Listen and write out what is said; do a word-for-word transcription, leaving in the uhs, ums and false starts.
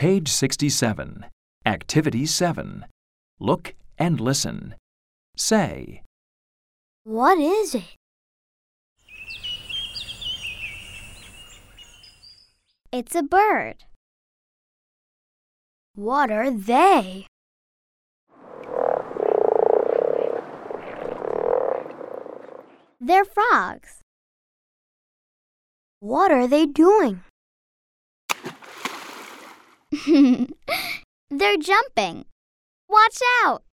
Page sixty-seven. Activity seven. Look and listen. Say, What is it? It's a bird. What are they? They're frogs. What are they doing? They're jumping. Watch out!